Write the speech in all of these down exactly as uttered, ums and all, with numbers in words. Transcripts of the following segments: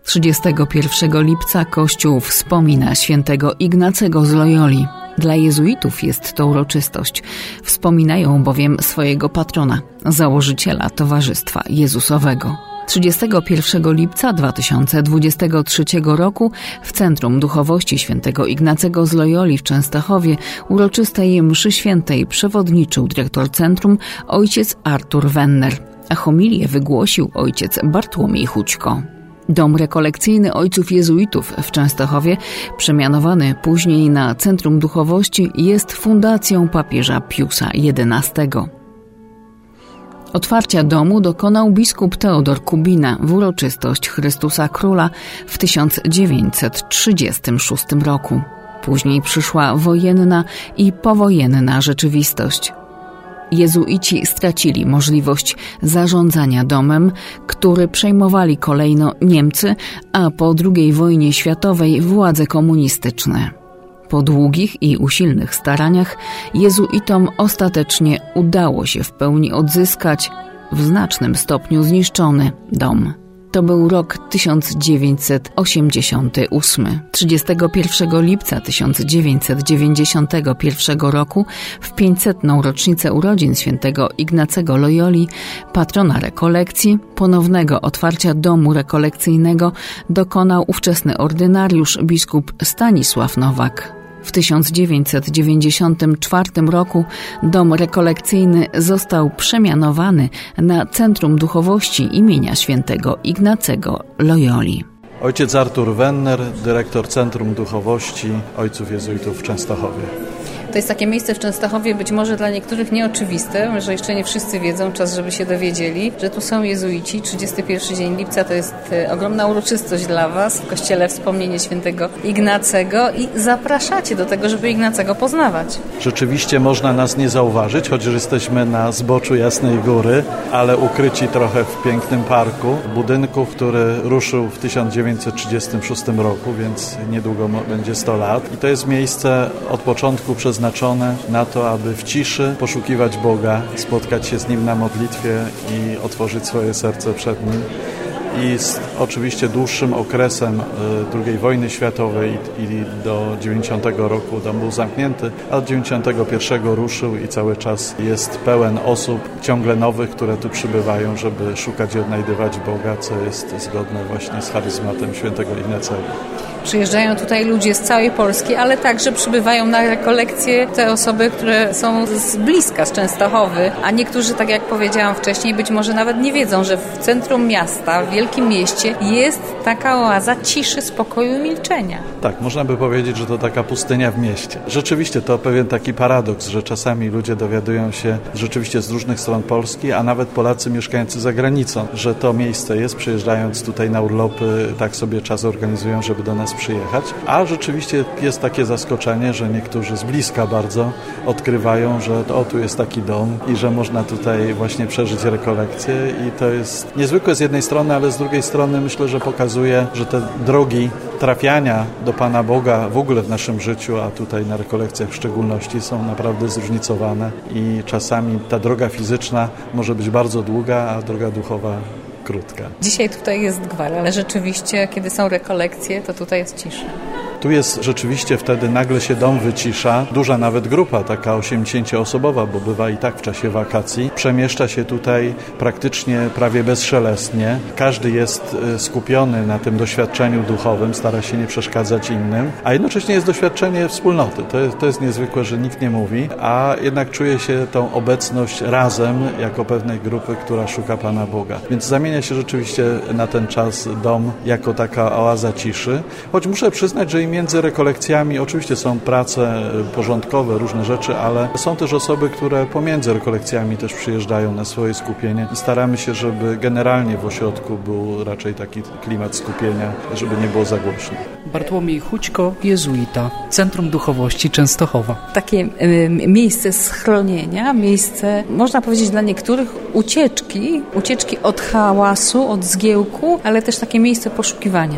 trzydziestego pierwszego lipca Kościół wspomina świętego Ignacego z Loyoli. Dla jezuitów jest to uroczystość. Wspominają bowiem swojego patrona, założyciela Towarzystwa Jezusowego. trzydziestego pierwszego lipca dwa tysiące dwudziestego trzeciego roku w Centrum Duchowości Świętego Ignacego z Loyoli w Częstochowie uroczystej mszy świętej przewodniczył dyrektor centrum ojciec Artur Wenner, a homilię wygłosił ojciec Bartłomiej Hućko. Dom rekolekcyjny ojców jezuitów w Częstochowie, przemianowany później na Centrum Duchowości, jest fundacją papieża Piusa jedenastego. Otwarcia domu dokonał biskup Teodor Kubina w uroczystość Chrystusa Króla w tysiąc dziewięćset trzydziestym szóstym roku. Później przyszła wojenna i powojenna rzeczywistość. Jezuici stracili możliwość zarządzania domem, który przejmowali kolejno Niemcy, a po drugiej wojnie światowej władze komunistyczne. Po długich i usilnych staraniach jezuitom ostatecznie udało się w pełni odzyskać w znacznym stopniu zniszczony dom. To był rok tysiąc dziewięćset osiemdziesiąty ósmy. trzydziestego pierwszego lipca tysiąc dziewięćset dziewięćdziesiątego pierwszego roku w pięćsetną rocznicę urodzin świętego Ignacego Loyoli, patrona rekolekcji, ponownego otwarcia domu rekolekcyjnego dokonał ówczesny ordynariusz biskup Stanisław Nowak. W tysiąc dziewięćset dziewięćdziesiątym czwartym roku dom rekolekcyjny został przemianowany na Centrum Duchowości imienia świętego Ignacego Loyoli. Ojciec Artur Wenner, dyrektor Centrum Duchowości Ojców Jezuitów w Częstochowie. To jest takie miejsce w Częstochowie, być może dla niektórych nieoczywiste, że jeszcze nie wszyscy wiedzą, czas, żeby się dowiedzieli, że tu są jezuici. trzydziesty pierwszy dzień lipca to jest ogromna uroczystość dla Was. W kościele wspomnienie świętego Ignacego i zapraszacie do tego, żeby Ignacego poznawać. Rzeczywiście można nas nie zauważyć, chociaż jesteśmy na zboczu Jasnej Góry, ale ukryci trochę w pięknym parku, budynku, który ruszył w tysiąc dziewięćset trzydziestym szóstym roku, więc niedługo będzie sto lat. I to jest miejsce od początku przez przeznaczone na to, aby w ciszy poszukiwać Boga, spotkać się z Nim na modlitwie i otworzyć swoje serce przed Nim. I z oczywiście dłuższym okresem drugiej wojny światowej i do dziewięćdziesiątego roku dom był zamknięty, a od dziewięćdziesiątego pierwszego ruszył i cały czas jest pełen osób, ciągle nowych, które tu przybywają, żeby szukać i odnajdywać Boga, co jest zgodne właśnie z charyzmatem świętego Ignacego. Przyjeżdżają tutaj ludzie z całej Polski, ale także przybywają na rekolekcje te osoby, które są z bliska, z Częstochowy, a niektórzy, tak jak powiedziałam wcześniej, być może nawet nie wiedzą, że w centrum miasta, w wielkim mieście jest taka oaza ciszy, spokoju i milczenia. Tak, można by powiedzieć, że to taka pustynia w mieście. Rzeczywiście to pewien taki paradoks, że czasami ludzie dowiadują się rzeczywiście z różnych stron Polski, a nawet Polacy mieszkający za granicą, że to miejsce jest, przyjeżdżając tutaj na urlopy, tak sobie czas organizują, żeby do nas przyjechać, a rzeczywiście jest takie zaskoczenie, że niektórzy z bliska bardzo odkrywają, że o, tu jest taki dom i że można tutaj właśnie przeżyć rekolekcję i to jest niezwykłe z jednej strony, ale z drugiej strony myślę, że pokazuje, że te drogi trafiania do Pana Boga w ogóle w naszym życiu, a tutaj na rekolekcjach w szczególności, są naprawdę zróżnicowane i czasami ta droga fizyczna może być bardzo długa, a droga duchowa krótka. Dzisiaj tutaj jest gwar, ale rzeczywiście, kiedy są rekolekcje, to tutaj jest cisza. Tu jest rzeczywiście wtedy nagle się dom wycisza, duża nawet grupa, taka osiemdziesięcioosobowa, bo bywa i tak w czasie wakacji, przemieszcza się tutaj praktycznie prawie bezszelestnie. Każdy jest skupiony na tym doświadczeniu duchowym, stara się nie przeszkadzać innym, a jednocześnie jest doświadczenie wspólnoty. To jest, to jest niezwykłe, że nikt nie mówi, a jednak czuje się tą obecność razem jako pewnej grupy, która szuka Pana Boga. Więc zamienia się rzeczywiście na ten czas dom jako taka oaza ciszy, choć muszę przyznać, że między rekolekcjami oczywiście są prace porządkowe, różne rzeczy, ale są też osoby, które pomiędzy rekolekcjami też przyjeżdżają na swoje skupienie i staramy się, żeby generalnie w ośrodku był raczej taki klimat skupienia, żeby nie było za głośno. Bartłomiej Hućko, jezuita, Centrum Duchowości Częstochowa. Takie y, miejsce schronienia, miejsce, można powiedzieć dla niektórych ucieczki, ucieczki od hałasu, od zgiełku, ale też takie miejsce poszukiwania.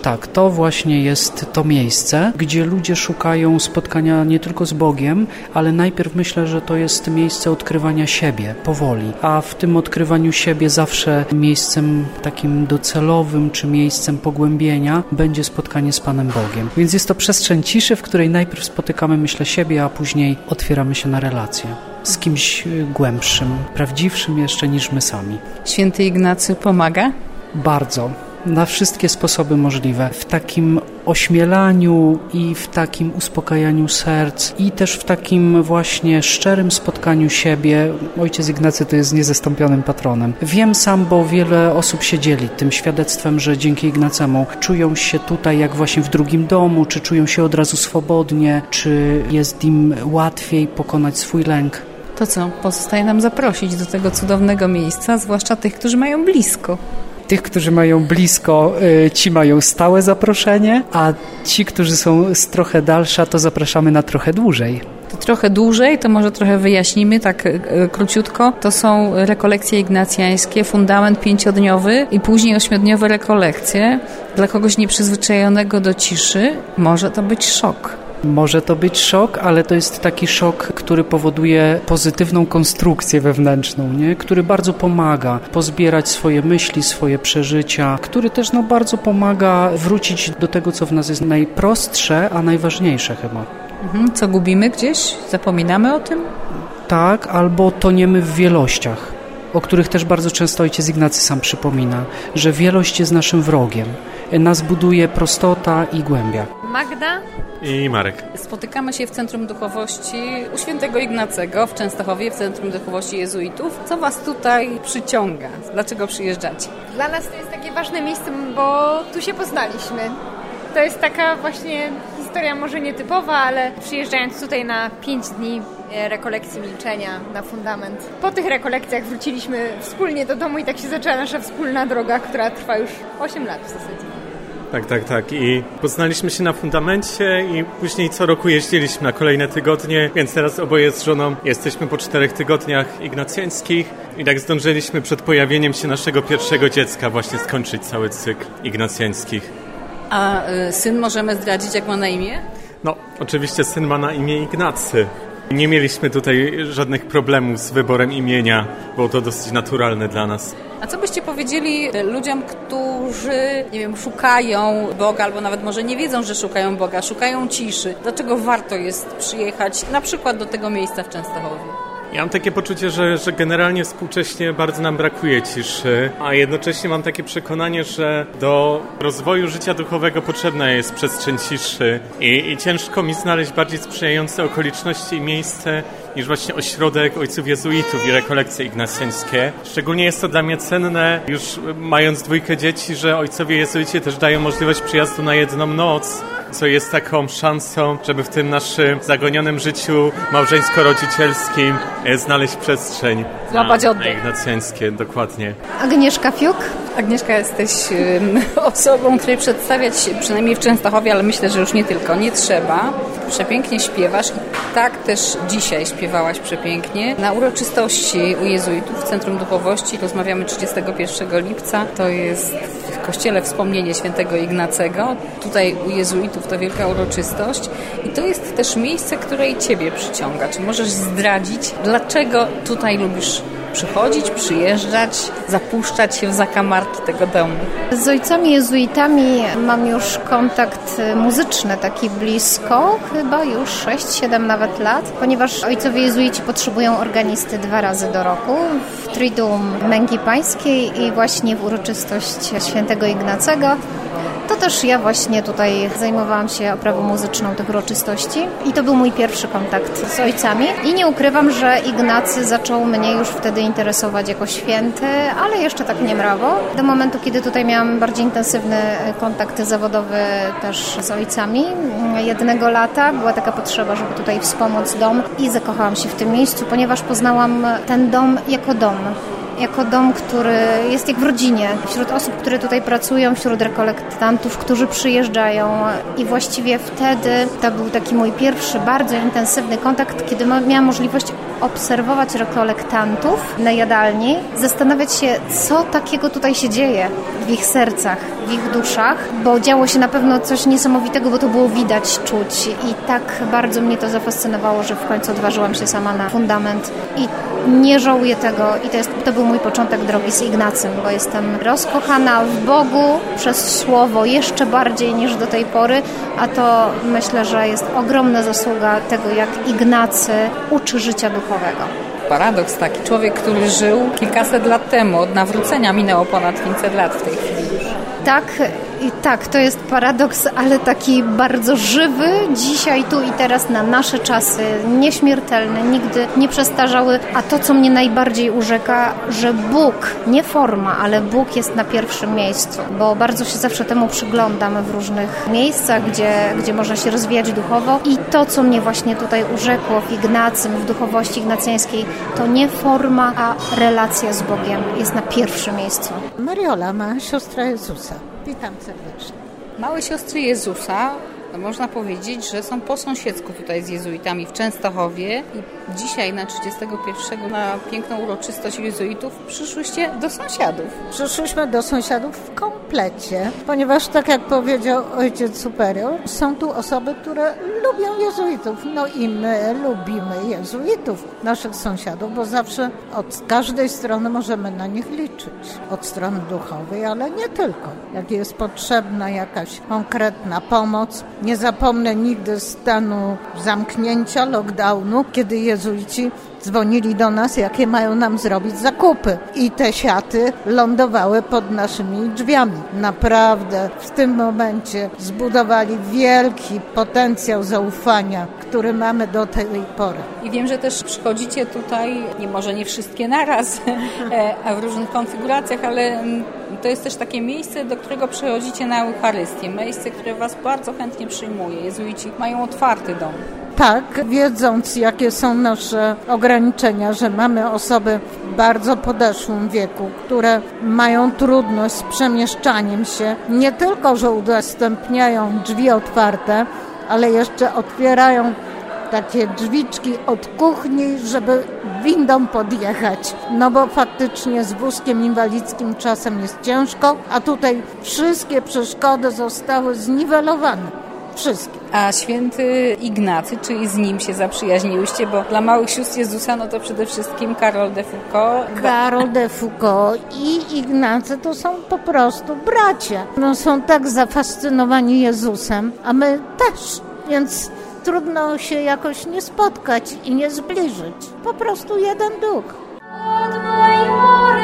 Tak, to właśnie jest to miejsce, gdzie ludzie szukają spotkania nie tylko z Bogiem, ale najpierw myślę, że to jest miejsce odkrywania siebie powoli, a w tym odkrywaniu siebie zawsze miejscem takim docelowym czy miejscem pogłębienia będzie spotkanie z Panem Bogiem. Więc jest to przestrzeń ciszy, w której najpierw spotykamy, myślę, siebie, a później otwieramy się na relacje z kimś głębszym, prawdziwszym jeszcze niż my sami. Święty Ignacy pomaga? Bardzo. Na wszystkie sposoby możliwe. W takim ośmielaniu i w takim uspokajaniu serc i też w takim właśnie szczerym spotkaniu siebie. Ojciec Ignacy to jest niezastąpionym patronem. Wiem sam, bo wiele osób się dzieli tym świadectwem, że dzięki Ignacemu czują się tutaj jak właśnie w drugim domu, czy czują się od razu swobodnie, czy jest im łatwiej pokonać swój lęk. To co, pozostaje nam zaprosić do tego cudownego miejsca, zwłaszcza tych, którzy mają blisko. Tych, którzy mają blisko, ci mają stałe zaproszenie, a ci, którzy są z trochę dalsza, to zapraszamy na trochę dłużej. To trochę dłużej, to może trochę wyjaśnimy, tak króciutko. To są rekolekcje ignacjańskie, fundament pięciodniowy i później ośmiodniowe rekolekcje. Dla kogoś nieprzyzwyczajonego do ciszy może to być szok. Może to być szok, ale to jest taki szok, który powoduje pozytywną konstrukcję wewnętrzną, nie? Który bardzo pomaga pozbierać swoje myśli, swoje przeżycia, który też no, bardzo pomaga wrócić do tego, co w nas jest najprostsze, a najważniejsze chyba. Mhm. Co gubimy gdzieś? Zapominamy o tym? Tak, albo toniemy w wielościach, o których też bardzo często ojciec Ignacy sam przypomina, że wielość jest naszym wrogiem. Nas buduje prostota i głębia. Magda i Marek. Spotykamy się w Centrum Duchowości u Świętego Ignacego w Częstochowie, w Centrum Duchowości Jezuitów. Co Was tutaj przyciąga? Dlaczego przyjeżdżacie? Dla nas to jest takie ważne miejsce, bo tu się poznaliśmy. To jest taka właśnie historia może nietypowa, ale przyjeżdżając tutaj na pięć dni rekolekcji milczenia na fundament. Po tych rekolekcjach wróciliśmy wspólnie do domu i tak się zaczęła nasza wspólna droga, która trwa już osiem lat w zasadzie. Tak, tak, tak. I poznaliśmy się na fundamencie i później co roku jeździliśmy na kolejne tygodnie, więc teraz oboje z żoną jesteśmy po czterech tygodniach ignacjańskich i tak zdążyliśmy przed pojawieniem się naszego pierwszego dziecka właśnie skończyć cały cykl ignacjańskich. A y, syn możemy zdradzić, jak ma na imię? No, oczywiście syn ma na imię Ignacy. Nie mieliśmy tutaj żadnych problemów z wyborem imienia, było to dosyć naturalne dla nas. A co byście powiedzieli ludziom, którzy, nie wiem, szukają Boga, albo nawet może nie wiedzą, że szukają Boga, szukają ciszy? Dlaczego warto jest przyjechać na przykład do tego miejsca w Częstochowie? Ja mam takie poczucie, że, że generalnie współcześnie bardzo nam brakuje ciszy, a jednocześnie mam takie przekonanie, że do rozwoju życia duchowego potrzebna jest przestrzeń ciszy i, i ciężko mi znaleźć bardziej sprzyjające okoliczności i miejsce niż właśnie ośrodek ojców jezuitów i rekolekcje ignacjańskie. Szczególnie jest to dla mnie cenne, już mając dwójkę dzieci, że ojcowie jezuici też dają możliwość przyjazdu na jedną noc, co jest taką szansą, żeby w tym naszym zagonionym życiu małżeńsko-rodzicielskim znaleźć przestrzeń Złapać na, oddech. na ignacjańskie, dokładnie. Agnieszka Fiuk. Agnieszka, jesteś um, osobą, której przedstawiać się, przynajmniej w Częstochowie, ale myślę, że już nie tylko, nie trzeba. Przepięknie śpiewasz i tak też dzisiaj śpiewałaś przepięknie. Na uroczystości u jezuitów w Centrum Duchowości rozmawiamy trzydziestego pierwszego lipca. To jest w kościele wspomnienie świętego Ignacego. Tutaj u jezuitów to wielka uroczystość i to jest też miejsce, które i Ciebie przyciąga. Czy możesz zdradzić, dlaczego tutaj lubisz przychodzić, przyjeżdżać, zapuszczać się w zakamarki tego domu? Z ojcami jezuitami mam już kontakt muzyczny taki blisko, chyba już sześć siedem nawet lat, ponieważ ojcowie jezuici potrzebują organisty dwa razy do roku, w Triduum Męki Pańskiej i właśnie w uroczystość świętego Ignacego. To też ja właśnie tutaj zajmowałam się oprawą muzyczną tych uroczystości i to był mój pierwszy kontakt z ojcami. I nie ukrywam, że Ignacy zaczął mnie już wtedy interesować jako święty, ale jeszcze tak nie mrawo. Do momentu, kiedy tutaj miałam bardziej intensywny kontakt zawodowy też z ojcami. Jednego lata była taka potrzeba, żeby tutaj wspomóc dom i zakochałam się w tym miejscu, ponieważ poznałam ten dom jako dom. Jako dom, który jest jak w rodzinie, wśród osób, które tutaj pracują, wśród rekolektantów, którzy przyjeżdżają i właściwie wtedy to był taki mój pierwszy, bardzo intensywny kontakt, kiedy miałam możliwość obserwować rekolektantów na jadalni, zastanawiać się, co takiego tutaj się dzieje w ich sercach, w ich duszach, bo działo się na pewno coś niesamowitego, bo to było widać, czuć i tak bardzo mnie to zafascynowało, że w końcu odważyłam się sama na fundament i nie żałuję tego i to, jest, to był mój początek drogi z Ignacym, bo jestem rozkochana w Bogu przez Słowo jeszcze bardziej niż do tej pory, a to myślę, że jest ogromna zasługa tego, jak Ignacy uczy życia duchowego. Paradoks taki, człowiek, który żył kilkaset lat temu, od nawrócenia minęło ponad pięćset lat w tej chwili już. Tak, i tak, to jest paradoks, ale taki bardzo żywy, dzisiaj, tu i teraz, na nasze czasy, nieśmiertelny, nigdy nie przestarzały, a to, co mnie najbardziej urzeka, że Bóg, nie forma, ale Bóg jest na pierwszym miejscu, bo bardzo się zawsze temu przyglądam w różnych miejscach, gdzie, gdzie można się rozwijać duchowo i to, co mnie właśnie tutaj urzekło w Ignacym, w duchowości ignacjańskiej, to nie forma, a relacja z Bogiem jest na pierwszym miejscu. Mariola, ma siostra Jezusa. Witam serdecznie. Małe siostry Jezusa, no można powiedzieć, że są po sąsiedzku tutaj z jezuitami w Częstochowie i dzisiaj na trzydziestego pierwszego na piękną uroczystość jezuitów przyszłyście do sąsiadów. Przyszłyśmy do sąsiadów w komplecie, ponieważ tak jak powiedział ojciec superior, są tu osoby, które lubią jezuitów. No i my lubimy jezuitów, naszych sąsiadów, bo zawsze od każdej strony możemy na nich liczyć. Od strony duchowej, ale nie tylko. Jak jest potrzebna jakaś konkretna pomoc. Nie zapomnę nigdy stanu zamknięcia, lockdownu, kiedy jezuici dzwonili do nas, jakie mają nam zrobić zakupy. I te siaty lądowały pod naszymi drzwiami. Naprawdę w tym momencie zbudowali wielki potencjał zaufania, który mamy do tej pory. I wiem, że też przychodzicie tutaj, nie może nie wszystkie naraz, a w różnych konfiguracjach, ale to jest też takie miejsce, do którego przychodzicie na Eucharystię. Miejsce, które was bardzo chętnie przyjmuje. Jezuici mają otwarty dom. Tak, wiedząc jakie są nasze ograniczenia, że mamy osoby w bardzo podeszłym wieku, które mają trudność z przemieszczaniem się, nie tylko, że udostępniają drzwi otwarte, ale jeszcze otwierają takie drzwiczki od kuchni, żeby windą podjechać. No bo faktycznie z wózkiem inwalidzkim czasem jest ciężko, a tutaj wszystkie przeszkody zostały zniwelowane. Wszystkie. A święty Ignacy, czy z nim się zaprzyjaźniłyście? Bo dla małych sióstr Jezusa, no to przede wszystkim Karol de Foucauld. Karol de Foucauld i Ignacy to są po prostu bracia. No są tak zafascynowani Jezusem, a my też, więc trudno się jakoś nie spotkać i nie zbliżyć. Po prostu jeden duch. Od